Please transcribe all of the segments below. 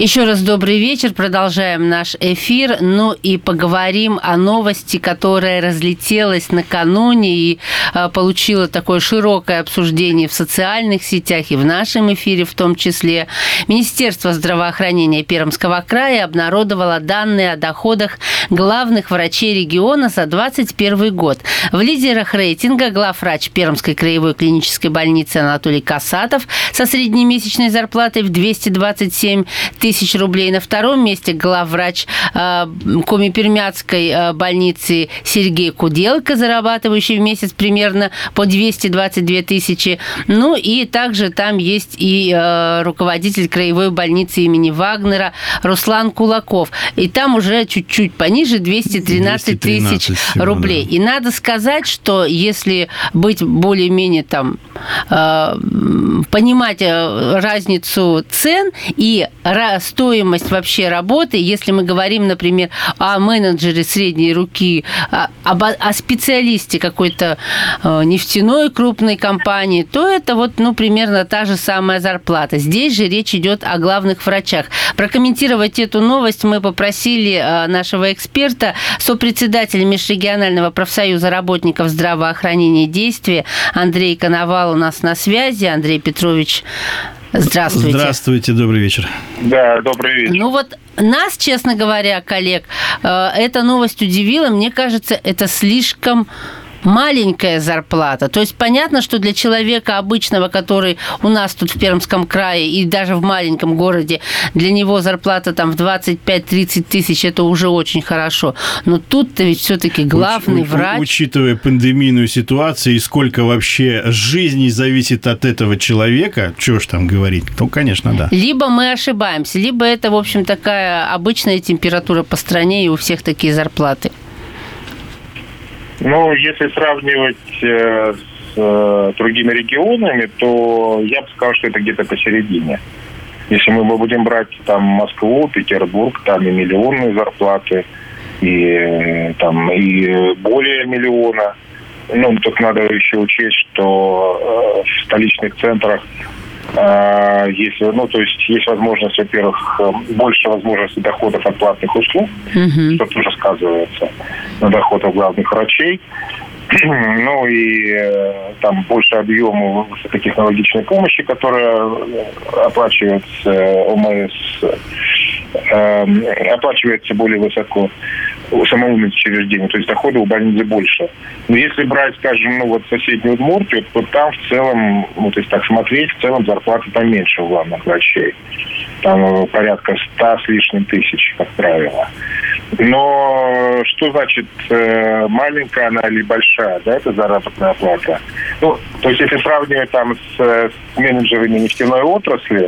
Еще раз добрый вечер. Продолжаем наш эфир. Ну и поговорим о новости, которая разлетелась накануне и получила такое широкое обсуждение в социальных сетях и в нашем эфире в том числе. Министерство здравоохранения Пермского края обнародовало данные о доходах главных врачей региона за 2021 год. В лидерах рейтинга главврач Пермской краевой клинической больницы Анатолий Касатов со среднемесячной зарплатой в 227 тысяч рублей. На втором месте главврач Коми-Пермяцкой больницы Сергей Куделко, зарабатывающий в месяц примерно по 222 тысячи. Ну и также там есть и руководитель краевой больницы имени Вагнера Руслан Кулаков. И там уже чуть-чуть пониже 213 тысяч рублей. Да. И надо сказать, что если быть более-менее там понимать разницу цен и стоимость вообще работы, если мы говорим, например, о менеджере средней руки, о специалисте какой-то нефтяной крупной компании, то это вот, примерно та же самая зарплата. Здесь же речь идет о главных врачах. Прокомментировать эту новость мы попросили нашего эксперта, сопредседателя Межрегионального профсоюза работников здравоохранения и действия Андрей Коновал у нас на связи. Андрей Петрович, здравствуйте. Здравствуйте, добрый вечер. Да, добрый вечер. Ну вот нас, честно говоря, коллег, эта новость удивила. Мне кажется, это слишком маленькая зарплата. То есть понятно, что для человека обычного, который у нас тут в Пермском крае и даже в маленьком городе, для него зарплата там в 25-30 тысяч, это уже очень хорошо. Но тут-то ведь все-таки главный врач... Учитывая пандемийную ситуацию и сколько вообще жизней зависит от этого человека, чего ж там говорить, то, конечно, да. Либо мы ошибаемся, либо это, в общем, такая обычная температура по стране, и у всех такие зарплаты. Ну, если сравнивать с другими регионами, то я бы сказал, что это где-то посередине. Если мы будем брать там Москву, Петербург, там и миллионные зарплаты, и более миллиона. Ну, тут надо еще учесть, что в столичных центрах есть возможность, во-первых, больше возможностей доходов от платных услуг, что тоже сказывается на доходах главных врачей. Ну и там больше объема высокотехнологичной помощи, которая оплачивается ОМС, оплачивается более высоко у самого учреждения, то есть доходы у больницы больше. Но если брать, скажем, соседнюю Удмуртию, то там в целом, смотреть, в целом зарплаты поменьше у главных врачей. Там порядка 100 с лишним тысяч, как правило. Но что значит маленькая она или большая, да, это заработная плата? Ну, то есть если сравнивать там с менеджерами нефтяной отрасли,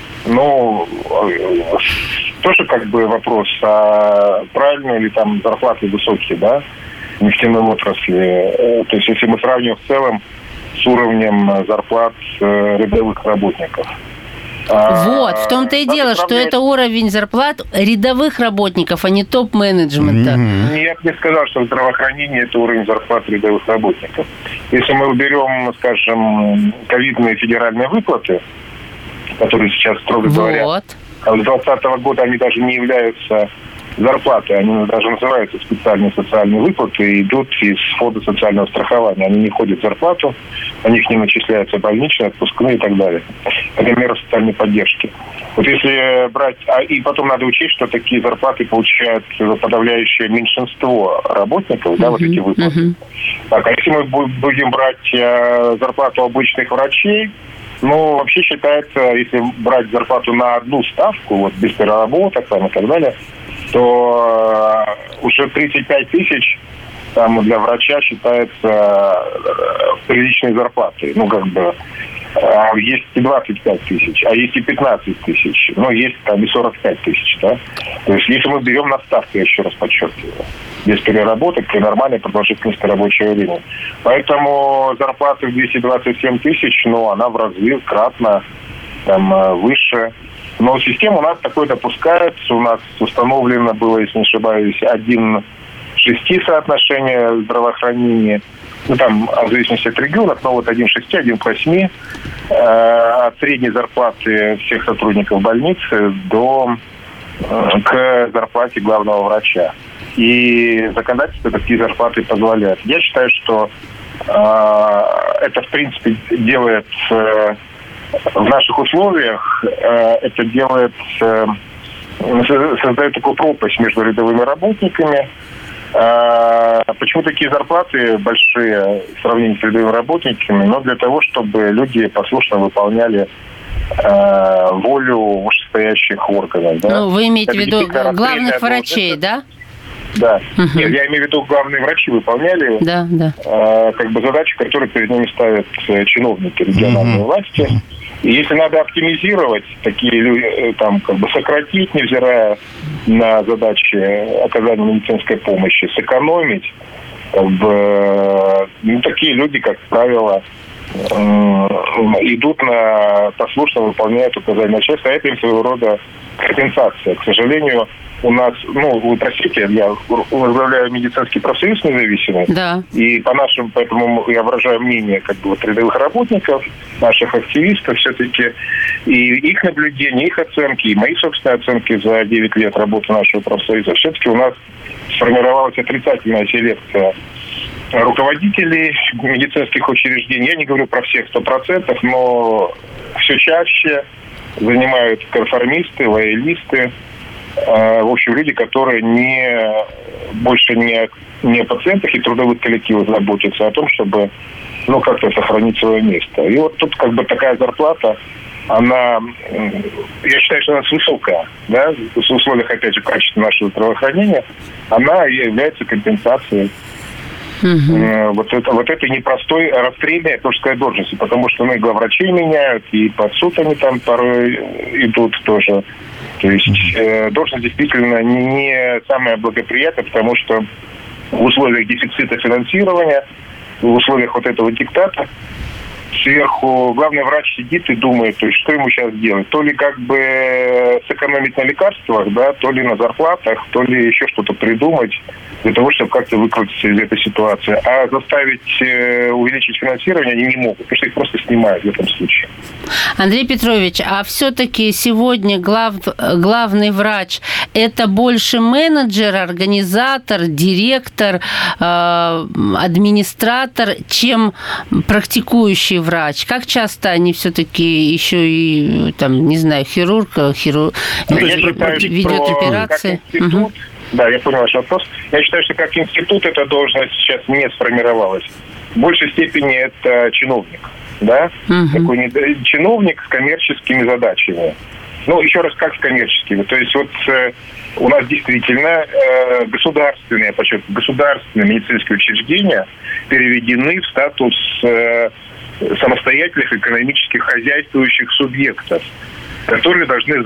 тоже вопрос, а правильно ли там зарплаты высокие, да, в нефтяной отрасли? То есть если мы сравниваем в целом с уровнем зарплат рядовых работников. Вот, в том-то и дело, что это уровень зарплат рядовых работников, а не топ-менеджмента. Я бы не сказал, что в здравоохранении это уровень зарплат рядовых работников. Если мы уберем, скажем, ковидные федеральные выплаты, которые сейчас, строго говоря, с 2020 года они даже не являются зарплатой, они даже называются специальные социальные выплаты и идут из фонда социального страхования. Они не входят в зарплату, на них не начисляются больничные, отпускные и так далее. Это меры социальной поддержки. Вот если брать... И потом надо учесть, что такие зарплаты получают подавляющее меньшинство работников, да, вот эти выплаты. Так, а если мы будем брать зарплату обычных врачей, вообще считается, если брать зарплату на одну ставку, без переработок и так далее, то уже 35 тысяч там для врача считается приличной зарплатой. Есть и 25 тысяч, а есть и 15 тысяч, есть там и 45 тысяч, да. То есть если мы берем на ставку, я еще раз подчеркиваю, без переработок при нормальной продолжительности рабочего времени. Поэтому зарплата в 227 тысяч, она в разы кратно выше. Но система у нас такой допускается. У нас установлено было, если не ошибаюсь, 1:6 соотношение здравоохранения. ну, там, в зависимости от регионов, но вот 1 к 6, 1 к 8, от средней зарплаты всех сотрудников больницы к зарплате главного врача. И законодательство такие зарплаты позволяет. Я считаю, что это, в принципе, делает в наших условиях, это делает, создает такую пропасть между рядовыми работниками. Почему такие зарплаты большие в сравнении с рядовыми работниками? Но для того, чтобы люди послушно выполняли волю вышестоящих органов. Да? Ну, вы имеете в виду главных врачей, да? Да. Угу. Нет, я имею в виду, главные врачи выполняли как бы задачи, которые перед ними ставят чиновники региональной власти. И если надо оптимизировать такие, там, как бы сократить, невзирая на задачи оказания медицинской помощи, сэкономить, как бы, ну, такие люди, как правило, идут послушно выполняют указания начальства, а это им своего рода компенсация. К сожалению, у нас, ну, вы простите, я возглавляю медицинский профсоюз независимый, да. И поэтому я выражаю мнение как бы рядовых работников, наших активистов все-таки, и их наблюдения, их оценки, и мои собственные оценки за 9 лет работы нашего профсоюза. Все-таки у нас сформировалась отрицательная селекция руководителей медицинских учреждений. Я не говорю про всех 100%, но все чаще занимают конформисты, лоялисты, в общем, люди, которые больше не о пациентах и трудовых коллективах заботятся, а о том, чтобы, ну, как-то сохранить свое место. И вот тут как бы такая зарплата, я считаю, что она высокая, да, в условиях, опять же, качества нашего здравоохранения, она является компенсацией вот этой непростой расстрельной акушерской должности, потому что, ну, и главврачей меняют, и под суд они там порой идут тоже. То есть должность действительно не самая благоприятная, потому что в условиях дефицита финансирования, в условиях вот этого диктата, сверху главный врач сидит и думает, то есть, что ему сейчас делать. То ли как бы сэкономить на лекарствах, да, то ли на зарплатах, то ли еще что-то придумать для того, чтобы как-то выкрутиться из этой ситуации. А заставить увеличить финансирование они не могут, потому что их просто снимают в этом случае. Андрей Петрович, а все-таки сегодня главный врач – это больше менеджер, организатор, директор, администратор, чем практикующий врач? Как часто они все-таки еще и, там, не знаю, хирург ведет операции? Да, я понял ваш вопрос. Я считаю, что как институт эта должность сейчас не сформировалась. В большей степени это чиновник, да? Такой чиновник с коммерческими задачами. Ну, еще раз, как с коммерческими? То есть вот у нас действительно государственные медицинские учреждения переведены в статус самостоятельных экономических хозяйствующих субъектов, которые должны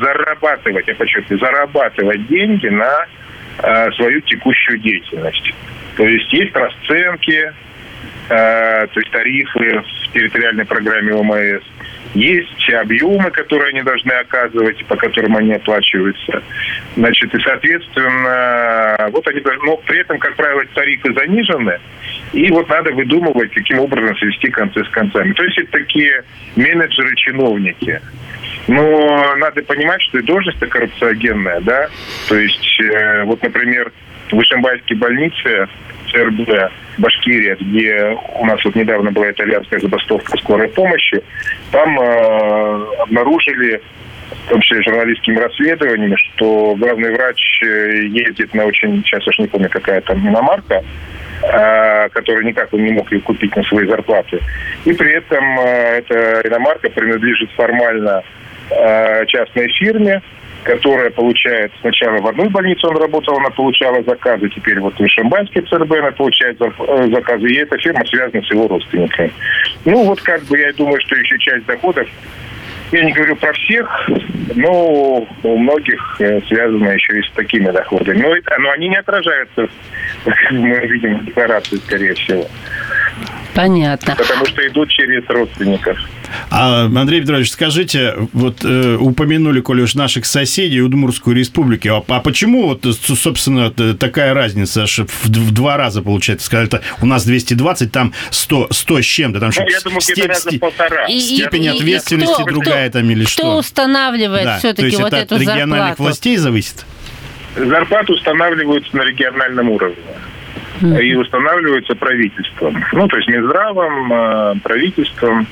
зарабатывать деньги на свою текущую деятельность. То есть расценки, то есть тарифы в территориальной программе ОМС, есть объемы, которые они должны оказывать, по которым они оплачиваются. Значит, и, соответственно, вот они должны, но при этом, как правило, тарифы занижены, и вот надо выдумывать, каким образом свести концы с концами. То есть это такие менеджеры-чиновники. Но надо понимать, что и должность-то коррупциогенная, да. То есть, вот, например, в Ишимбайской больнице ЦРБ Башкирия, где у нас вот недавно была итальянская забастовка скорой помощи, там обнаружили, в том числе журналистскими расследованиями, что главный врач ездит на очень, сейчас уж не помню, какая там иномарка, который никак он не мог ее купить на свои зарплаты. И при этом эта иномарка принадлежит формально частной фирме, которая получает сначала в одной больнице он работал, она получала заказы, теперь вот в Ишимбайской ЦРБ она получает заказы, и эта фирма связана с его родственниками. Ну вот как бы я думаю, что еще часть доходов, я не говорю про всех, но у многих связано еще и с такими доходами. Но они не отражаются, как мы видим, в декларации, скорее всего. Понятно. Потому что идут через родственников. Андрей Петрович, скажите, вот упомянули, коли уж наших соседей, Удмуртскую республику, а почему, вот, собственно, такая разница, аж в 2 раза, получается, сказали, у нас 220, там 100 с чем-то, там я думаю, где-то раза полтора. Степень ответственности другая там или что? Кто устанавливает все-таки вот эту зарплату? То есть это от региональных властей зависит? Зарплаты устанавливаются на региональном уровне. И устанавливаются правительством. Ну, то есть Минздравом, правительством.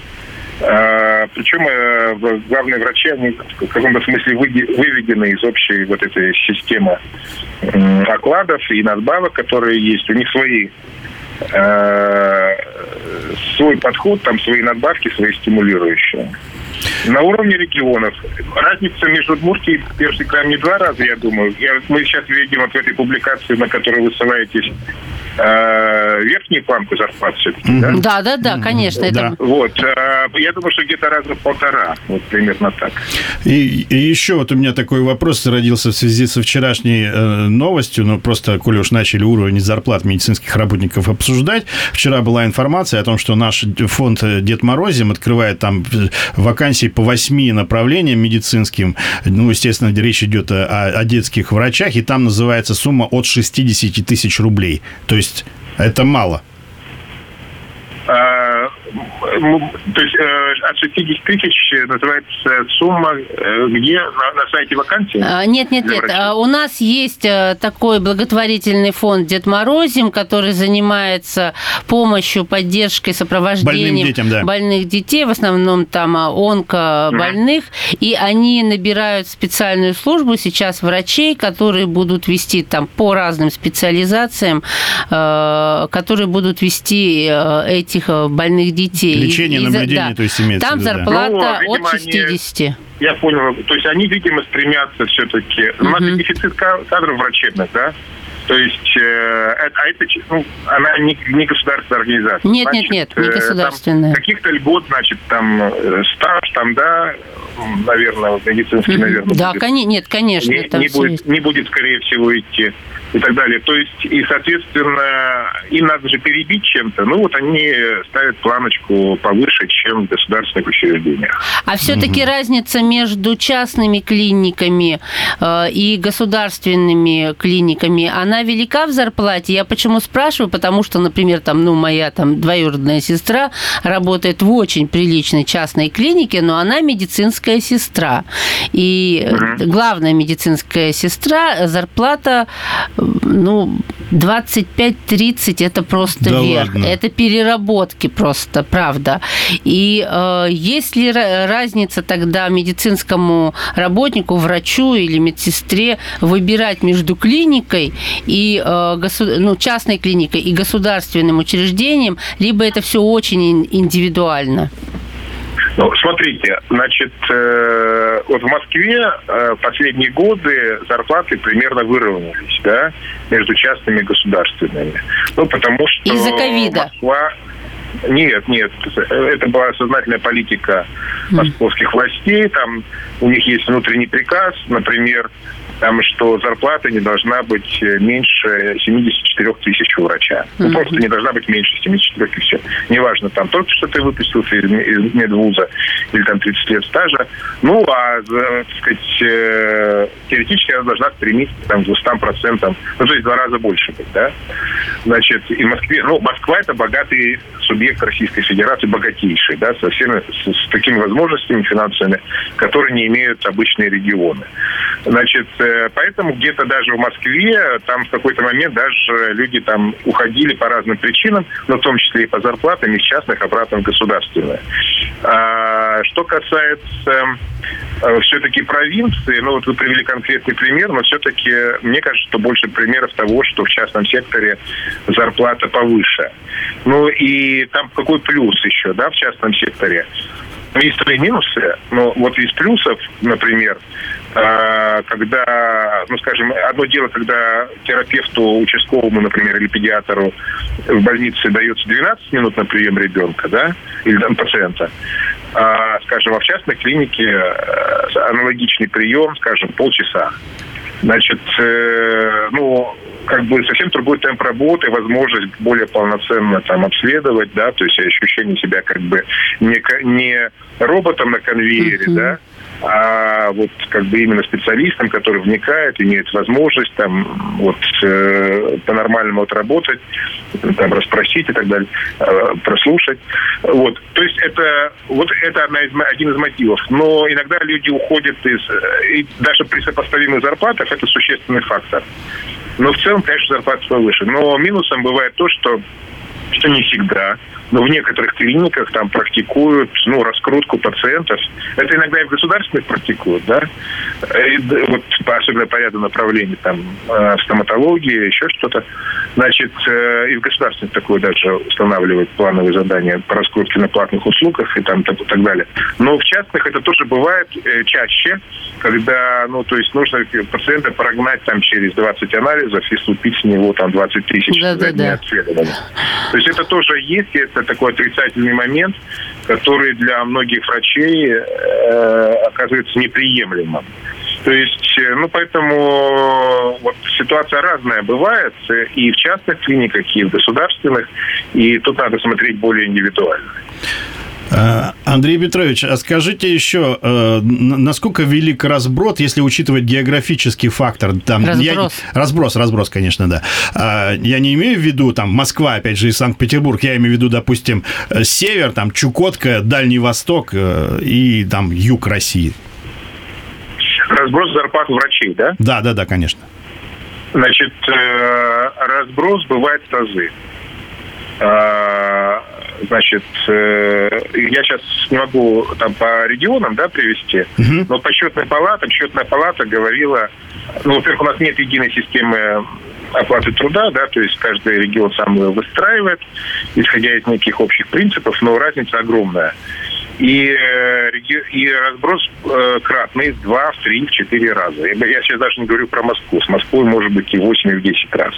Причем главные врачи, они в каком-то смысле выведены из общей вот этой системы окладов и надбавок, которые есть. У них свой подход, там свои надбавки, свои стимулирующие. На уровне регионов разница между Удмуртией и Пермским краем не 2 раза, я думаю. Мы сейчас видим вот в этой публикации, на которой вы ссылаетесь, верхнюю планку зарплат все-таки, да? Да, конечно. Да. Это... Вот. Я думаю, что где-то раза в 1,5. Вот примерно так. И еще вот у меня такой вопрос родился в связи со вчерашней новостью. Ну, просто, коли уж начали уровень зарплат медицинских работников обсуждать. Вчера была информация о том, что наш фонд Дед Морозим открывает там вакансии по 8 направлениям медицинским. Ну, естественно, речь идет о детских врачах. И там называется сумма от 60 тысяч рублей. То есть это мало. То есть от 60 тысяч называется сумма, где на сайте вакансии? Нет. У нас есть такой благотворительный фонд Дед Морозим, который занимается помощью, поддержкой, сопровождением больных детей, в основном там онкобольных, и они набирают специальную службу сейчас врачей, которые будут вести там по разным специализациям, которые будут вести этих больных детей. Лечение, наблюдение, то есть имеется там в виду, зарплата от 60. Я понял. То есть они, видимо, стремятся все-таки... У нас дефицит кадров врачебных, да? То есть она не государственная организация. Нет, не государственная. Каких-то льгот, значит, там стаж, там, да, наверное, медицинский, наверное. Да, нет, конечно. Не будет, скорее всего, идти и так далее. То есть, и, соответственно, им надо же перебить чем-то. Ну, вот они ставят планочку повыше, чем в государственных учреждениях. А все-таки разница между частными клиниками и государственными клиниками, она велика в зарплате? Я почему спрашиваю? Потому что, например, там, моя там двоюродная сестра работает в очень приличной частной клинике, но она медицинская сестра. И главная медицинская сестра, зарплата 25-30 это просто верх. Ладно. Это переработки просто, правда. И есть ли разница тогда медицинскому работнику, врачу или медсестре выбирать между клиникой и частной клиникой и государственным учреждением, либо это все очень индивидуально? Смотрите, значит, вот в Москве последние годы зарплаты примерно выровнялись, да, между частными и государственными. Потому что из-за ковида? Москва... Нет, это была сознательная политика московских властей, там у них есть внутренний приказ, например, там, что зарплата не должна быть меньше 74 тысяч у врача. Просто не должна быть меньше 74 тысяч. Неважно, там, только что ты выпустился из медвуза или там 30 лет стажа. Так сказать, теоретически она должна стремиться там, к 200%, то есть в 2 раза больше быть, да? Значит, и в Москве, Москва – это богатый субъект Российской Федерации, богатейший, да, с такими возможностями финансовыми, которые не имеют обычные регионы. Значит, поэтому где-то даже в Москве там в какой-то момент даже люди там уходили по разным причинам, но в том числе и по зарплатам из частных обратно в государственное. Что касается все-таки провинции, вот вы привели конкретный пример, но все-таки мне кажется, что больше примеров того, что в частном секторе зарплата повыше. И там какой плюс еще, да, в частном секторе? Есть свои минусы, но вот из плюсов, например, когда, скажем, одно дело, когда терапевту участковому, например, или педиатру в больнице дается 12 минут на прием ребенка, да, или там пациента, скажем, а в частной клинике аналогичный прием, скажем, полчаса. Значит, как бы совсем другой темп работы, возможность более полноценно там обследовать, да, то есть ощущение себя как бы не роботом на конвейере, да, а вот как бы именно специалистом, который вникает, имеет возможность там вот по-нормальному отработать, там расспросить и так далее, прослушать. Вот. То есть это один из мотивов. Но иногда люди уходят и даже при сопоставимых зарплатах это существенный фактор. Но в целом, конечно, зарплата повыше. Но минусом бывает то, что не всегда, но в некоторых клиниках там практикуют, раскрутку пациентов. Это иногда и в государственных практикуют, да? Вот особенно по ряду направлений, там, стоматология, еще что-то. Значит, и в государственных такое даже устанавливают плановые задания по раскрутке на платных услугах и там так далее. Но в частных это тоже бывает чаще, когда, то есть нужно пациента прогнать там через 20 анализов и слупить с него там 20 тысяч за день обследования. То есть это тоже есть, и это такой отрицательный момент, который для многих врачей оказывается неприемлемым. То есть, поэтому вот ситуация разная бывает и в частных клиниках, и в государственных, и тут надо смотреть более индивидуально. Андрей Петрович, а скажите еще, насколько велик разброд, если учитывать географический фактор? Там, разброс, конечно, да. Я не имею в виду, там, Москва, опять же, и Санкт-Петербург, я имею в виду, допустим, север, там, Чукотка, Дальний Восток и там юг России. Разброс зарплат врачей, да? Да, конечно. Значит, разброс бывает в разы. Значит, я сейчас не могу там по регионам, да, привести, но по счетная палата говорила, во-первых, у нас нет единой системы оплаты труда, да, то есть каждый регион сам его выстраивает, исходя из неких общих принципов, но разница огромная. И разброс кратный в 2, в 3, в 4 раза. Я сейчас даже не говорю про Москву. С Москвой может быть и 8, и в 10 раз.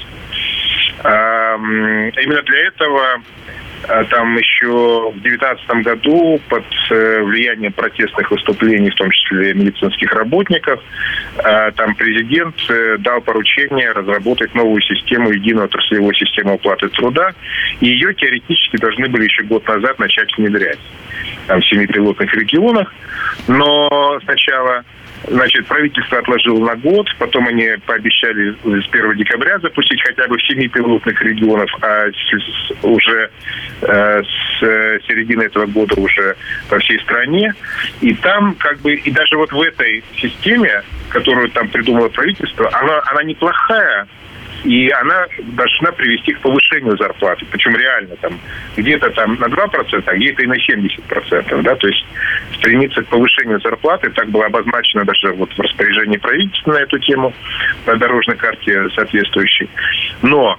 Именно для этого там еще в 2019 году под влиянием протестных выступлений, в том числе медицинских работников, там президент дал поручение разработать новую систему, единую отраслевую систему оплаты труда, и ее теоретически должны были еще год назад начать внедрять там, в 7 пилотных регионах, но сначала правительство отложило на год, потом они пообещали с 1 декабря запустить хотя бы в 7 пилотных регионах, а уже с середины этого года уже по всей стране. И там и даже вот в этой системе, которую там придумало правительство, она неплохая, и она должна привести к повышению зарплаты. Причем реально там где-то там на 2%, а где-то и на 70%. Да? То есть стремиться к повышению зарплаты, так было обозначено даже вот в распоряжении правительства на эту тему, по дорожной карте соответствующей. Но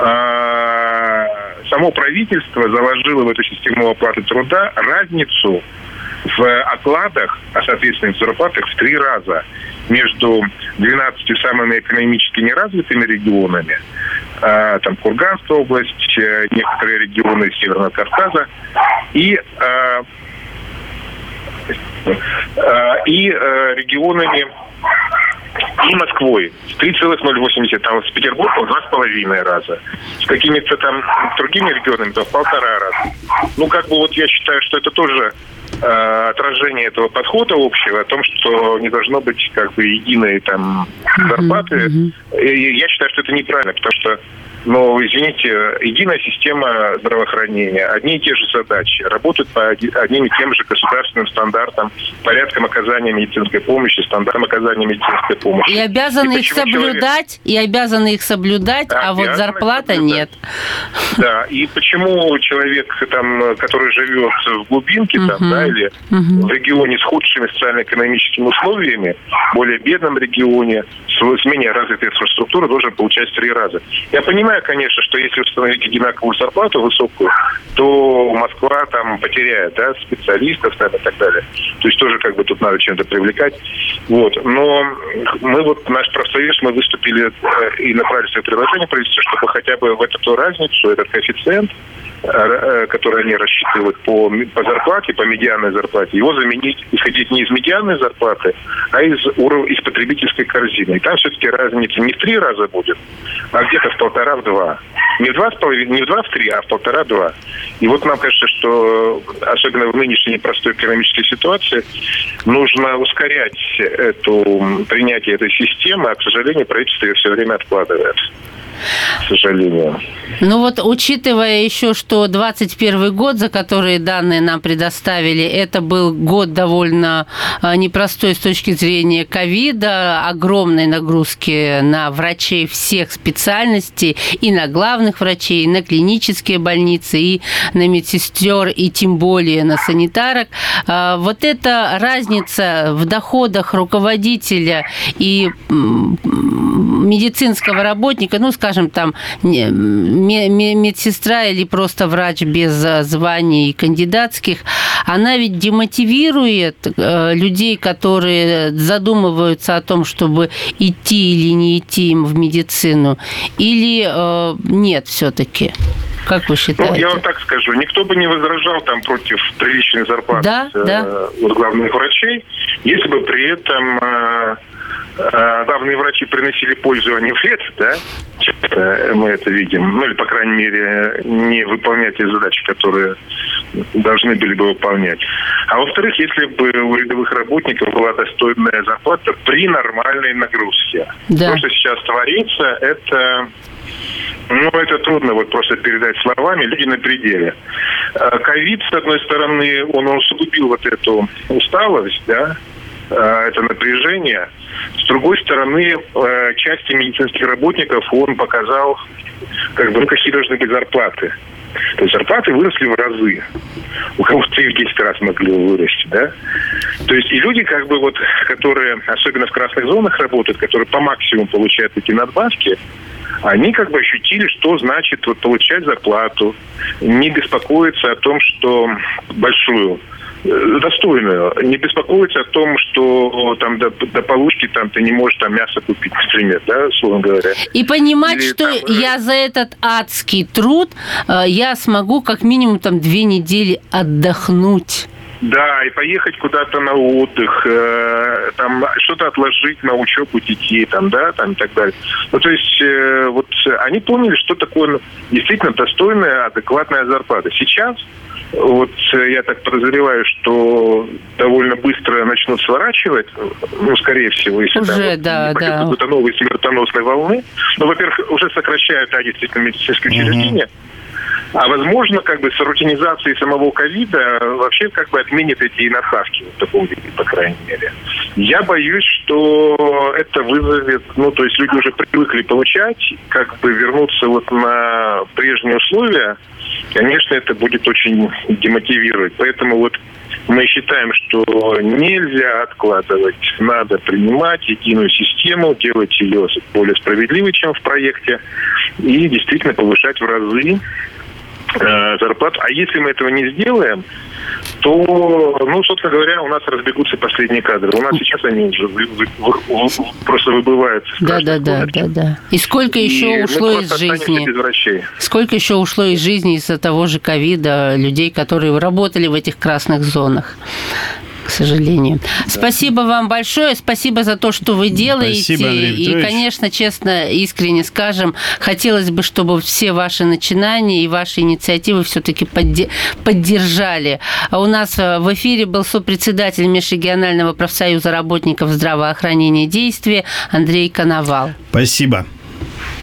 само правительство заложило в эту систему оплаты труда разницу в окладах, а соответственно в зарплатах в 3 раза между 12 самыми экономически неразвитыми регионами, там Курганская область, некоторые регионы Северного Кавказа и регионами и Москвой 3,080, там с Петербургом 2,5 раза. С какими-то там другими регионами то в 1,5 раза. Я считаю, что это тоже отражение этого подхода общего, о том, что не должно быть единой там зарплаты. И я считаю, что это неправильно, потому что извините, единая система здравоохранения, одни и те же задачи, работают по одним и тем же государственным стандартам, порядкам оказания медицинской помощи, стандартам оказания медицинской помощи. И обязаны их соблюдать, а вот зарплата нет. Да, и почему человек, там, который живет в глубинке, там, да, или в регионе с худшими социально-экономическими условиями, более бедном регионе, с менее развитой инфраструктурой, должен получать в 3 раза. Я понимаю, конечно, что если установить одинаковую зарплату высокую, то Москва там потеряет, да, специалистов там, и так далее. То есть тоже тут надо чем-то привлекать. Вот. Но наш профсоюз, мы выступили и направили свое предложение правительству, чтобы хотя бы в эту разницу, этот коэффициент который они рассчитывают по зарплате, по медианной зарплате, его заменить, исходить не из медианной зарплаты, а из потребительской корзины. И там все-таки разница не в 3 раза будет, а где-то в 1,5-2. Не в 2,5, не в 2-3, а в 1,5-2. И вот нам кажется, что особенно в нынешней непростой экономической ситуации нужно ускорять принятие этой системы, а, к сожалению, правительство ее все время откладывает. К сожалению. Ну вот, учитывая еще, что 2021 год, за который данные нам предоставили, это был год довольно непростой с точки зрения ковида, огромной нагрузки на врачей всех специальностей, и на главных врачей, и на клинические больницы, и на медсестер, и тем более на санитарок. Вот эта разница в доходах руководителя и медицинского работника, ну, скажем, там, медсестра или просто врач без званий кандидатских, она ведь демотивирует людей, которые задумываются о том, чтобы идти или не идти им в медицину, или нет все-таки? Как вы считаете? Ну, я вам так скажу, никто бы не возражал там против приличной зарплаты главных врачей, если бы при этом главные врачи приносили пользу, а не вред, да? Мы это видим. Ну, или, по крайней мере, не выполнять те задачи, которые должны были бы выполнять. А во-вторых, если бы у рядовых работников была достойная зарплата при нормальной нагрузке. Да. То, что сейчас творится, это трудно вот просто передать словами. Люди на пределе. Ковид, с одной стороны, он усугубил вот эту усталость, да, это напряжение. С другой стороны, части медицинских работников он показал, какие должны быть зарплаты. То есть зарплаты выросли в разы. У кого-то и в 10 раз могли вырасти, да? То есть и люди, которые, особенно в красных зонах работают, которые по максимуму получают эти надбавки, они ощутили, что значит получать зарплату, не беспокоиться о том, что большую, достойную, не беспокоиться о том, что там до получки там ты не можешь там мясо купить, например, да, условно говоря. И понимать, или, что я за этот адский труд я смогу как минимум 2 недели отдохнуть. Да, и поехать куда-то на отдых, там что-то отложить на учебу детей, там, да, там и так далее. Ну, то есть, они поняли, что такое действительно достойная, адекватная зарплата. Сейчас, я так подозреваю, что довольно быстро начнут сворачивать, скорее всего, если уже, какой-то новой смертоносной волны. Ну, во-первых, уже сокращают, действительно, медицинские учреждения. А возможно, с рутинизацией самого ковида вообще отменит эти надбавки в таком виде, по крайней мере. Я боюсь, что это вызовет, то есть люди уже привыкли получать, вернуться на прежние условия, конечно, это будет очень демотивировать. Поэтому мы считаем, что нельзя откладывать, надо принимать единую систему, делать ее более справедливой, чем в проекте, и действительно повышать в разы зарплату. А если мы этого не сделаем, то, собственно говоря, у нас разбегутся последние кадры. У нас сейчас они уже просто выбывают. Да. И сколько еще ушло из жизни? Сколько еще ушло из жизни из-за того же ковида людей, которые работали в этих красных зонах? К сожалению. Да. Спасибо вам большое. Спасибо за то, что вы делаете. Спасибо, Андрей Петрович. И, конечно, честно, искренне скажем, хотелось бы, чтобы все ваши начинания и ваши инициативы все-таки поддержали. У нас в эфире был сопредседатель Межрегионального профсоюза работников здравоохранения «Действие» Андрей Коновал. Спасибо.